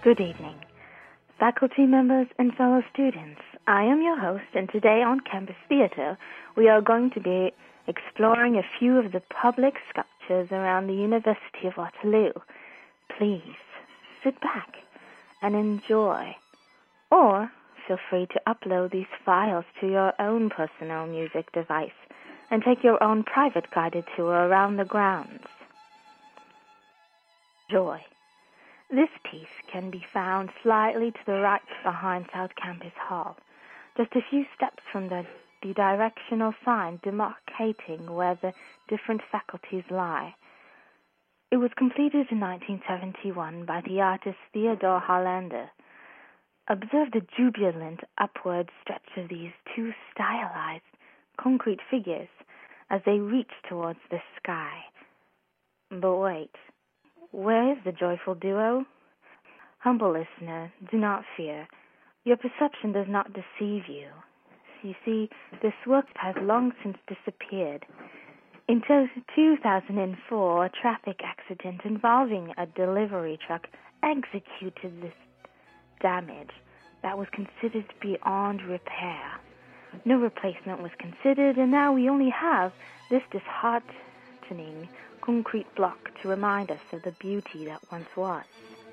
Good evening, faculty members and fellow students. I am your host, and today on Campus Theatre, we are going to be exploring a few of the public sculptures around the University of Waterloo. Please sit back and enjoy, or feel free to upload these files to your own personal music device and take your own private guided tour around the grounds. Enjoy. This piece can be found slightly to the right behind South Campus Hall, just a few steps from the directional sign demarcating where the different faculties lie. It was completed in 1971 by the artist Theodor Hollander. Observe the jubilant upward stretch of these two stylized concrete figures as they reach towards the sky. But wait. Where is the joyful duo? Humble listener, do not fear. Your perception does not deceive you. You see, this work has long since disappeared. In 2004, a traffic accident involving a delivery truck executed this damage that was considered beyond repair. No replacement was considered, and now we only have this disheartening concrete block to remind us of the beauty that once was.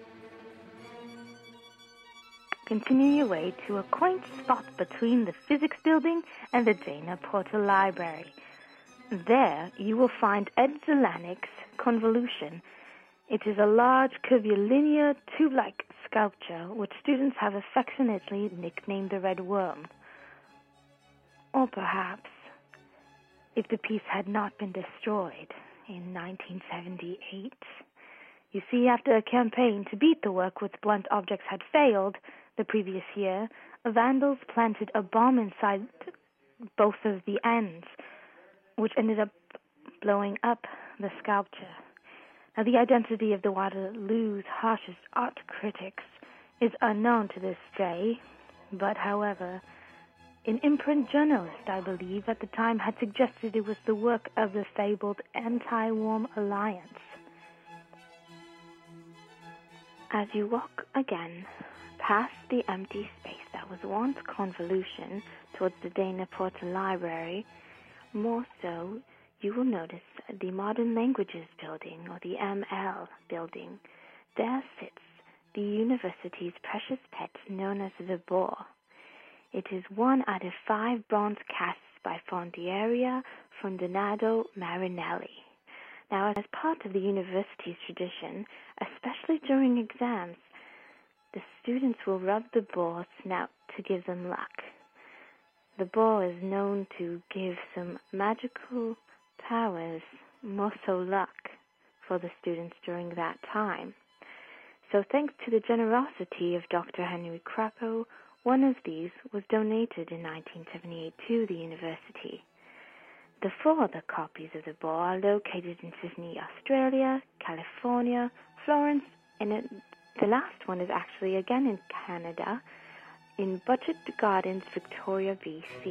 Continue your way to a quaint spot between the Physics Building and the Dana Porter Library. There you will find Ed Zelanic's Convolution. It is a large curvilinear tube-like sculpture which students have affectionately nicknamed the Red Worm. Or perhaps, if the piece had not been destroyed in 1978. You see, after a campaign to beat the work with blunt objects had failed the previous year, vandals planted a bomb inside both of the ends, which ended up blowing up the sculpture. Now, the identity of the Waterloo's harshest art critics is unknown to this day, but however, an imprint journalist, I believe, at the time had suggested it was the work of the fabled Anti-Warm Alliance. As you walk again past the empty space that was once Convolution towards the Dana Porter Library, more so, you will notice the Modern Languages Building, or the ML Building. There sits the university's precious pet known as the boar. It is one out of 5 bronze casts by Fondiera from Donato Marinelli. Now, as part of the university's tradition, especially during exams, the students will rub the boar's snout to give them luck. The boar is known to give some magical powers, more so luck, for the students during that time. So thanks to the generosity of Dr. Henry Crapo, one of these was donated in 1978 to the university. The 4 other copies of the boar are located in Sydney, Australia, California, Florence, and the last one is actually again in Canada, in Budget Gardens, Victoria, BC.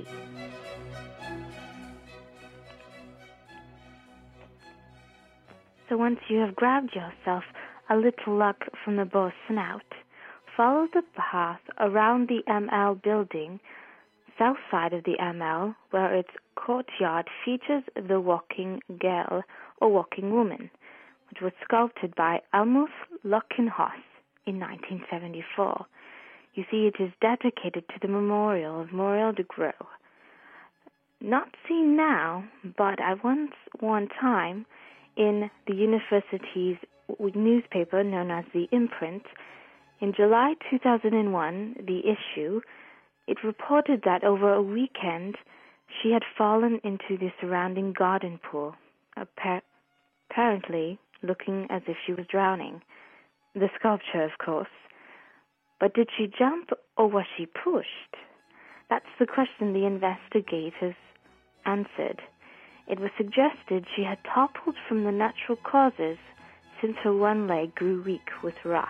So once you have grabbed yourself a little luck from the boar's snout, follow the path around the ML building, south side of the ML, where its courtyard features the Walking Girl, or Walking Woman, which was sculpted by Almus Lockenhaus in 1974. You see, it is dedicated to the memorial of Muriel de Gros. Not seen now, but at one time, in the university's newspaper known as The Imprint, in July 2001, the issue, it reported that over a weekend she had fallen into the surrounding garden pool, apparently looking as if she was drowning. The sculpture, of course. But did she jump or was she pushed? That's the question the investigators answered. It was suggested she had toppled from the natural causes since her one leg grew weak with rust.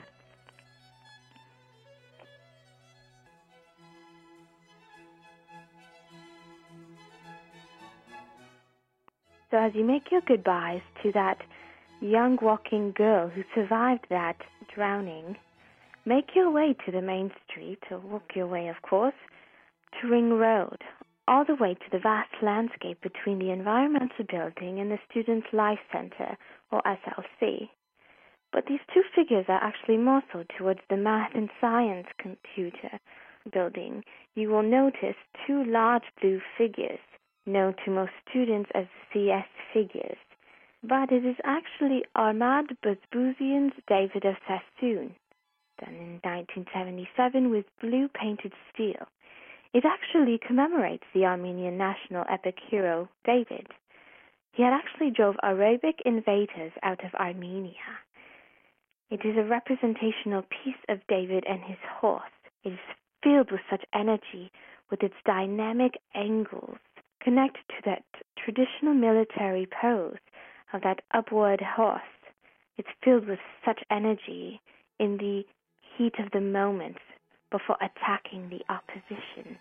So as you make your goodbyes to that young walking girl who survived that drowning, Make your way to the main street, or walk your way, of course, to Ring Road, all the way to the vast landscape between the Environmental Building and the Students' Life Center, or SLC. But these two figures are actually more so towards the Math and Science Computer Building. You will notice two large blue figures, known to most students as CS figures. But it is actually Ahmad Buzbuzian's David of Sassoon, done in 1977 with blue painted steel. It actually commemorates the Armenian national epic hero David. He had actually drove Arabic invaders out of Armenia. It is a representational piece of David and his horse. It is filled with such energy, with its dynamic angles, connected to that traditional military pose of that upward horse. It's filled with such energy in the heat of the moment before attacking the opposition.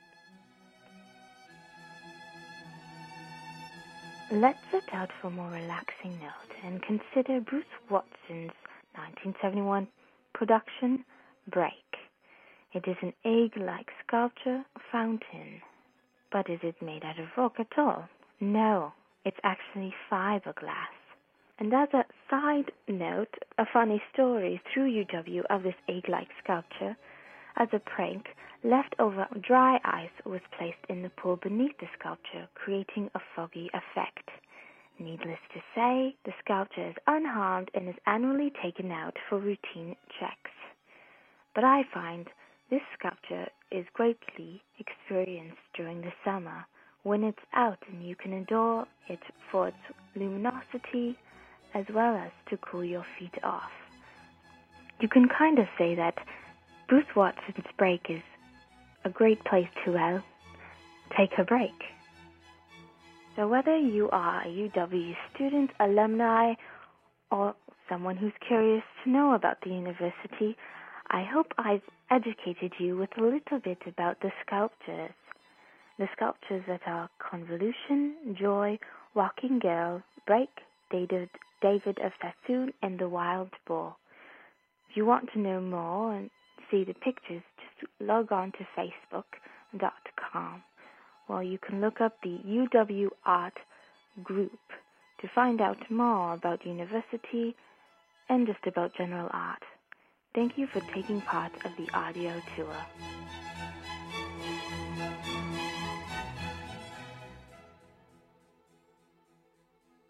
Let's set out for a more relaxing note and consider Bruce Watson's 1971 production, Break. It is an egg-like sculpture fountain. But is it made out of rock at all? No, it's actually fiberglass. And as a side note, a funny story through UW of this egg-like sculpture. As a prank, leftover dry ice was placed in the pool beneath the sculpture, creating a foggy effect. Needless to say, the sculpture is unharmed and is annually taken out for routine checks. But I find this sculpture is greatly experienced during the summer when it's out and you can adore it for its luminosity as well as to cool your feet off. You can kind of say that Bruce Watson's Break is a great place to, take a break. So whether you are a UW student, alumni, or someone who's curious to know about the university, I hope I've educated you with a little bit about the sculptures. The sculptures that are Convolution, Joy, Walking Girl, Break, David of Sassoon, and The Wild Boar. If you want to know more and see the pictures, just log on to facebook.com. Well, you can look up the UW Art Group to find out more about the university and just about general art. Thank you for taking part of the audio tour.